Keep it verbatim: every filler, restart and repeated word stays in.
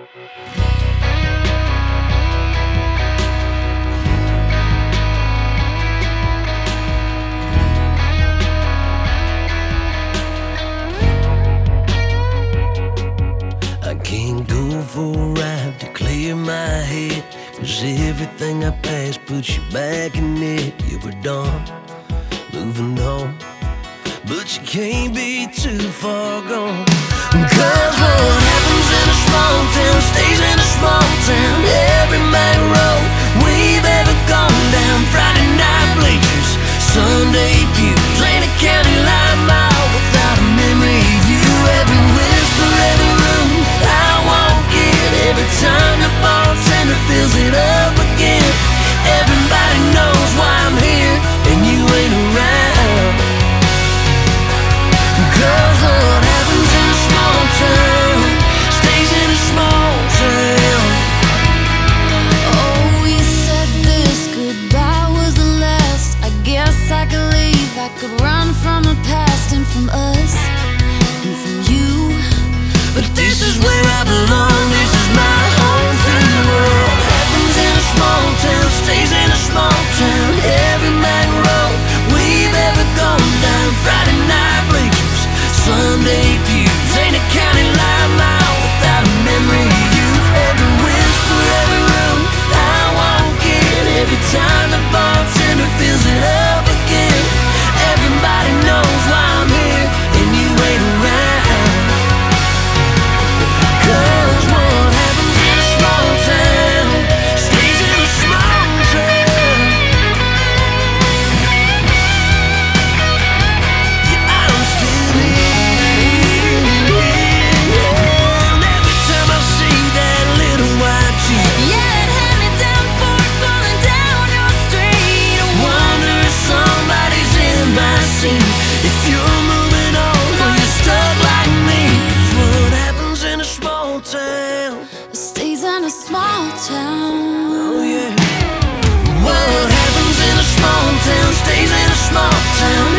I can't go for a ride to clear my head, 'cause everything I passed puts you back in it. You were done, moving on, but you can't be too far gone. 'Cause what happens in a small town stays in a small town. Every main road we've ever gone down, Friday night bleachers, Sunday pews, ain't a county line mile without a memory of you. Every whisper, every room I walk in, every time the bartender fills it up again. Everybody knows why I'm here and you ain't around. 'Cause what happens in a small town stays in a small town. Oh, you said this goodbye was the last. I guess I could leave, I could run from the past and from us and from you. But this is where I belong, this is my home free world. Happens in a small town, stays in a small town. Every main road we've ever gone down, Friday night bleachers, Sunday pews, ain't a county line mile without a memory of you. Every whisper, every room I walk in, every time the bartender fills it up again. Everybody knows why I'm here and you ain't around. 'Cause what happens in a small town stays in a small town. Yeah, I'm still here. And every time I see that little white Jeep, Yeah, it had me down for it falling down your street. I wonder if somebody's in my seat. If you're moving on or you're stuck like me. 'Cause what happens in a small town? It stays in a small town. Oh yeah. What happens in a small town stays in a small town.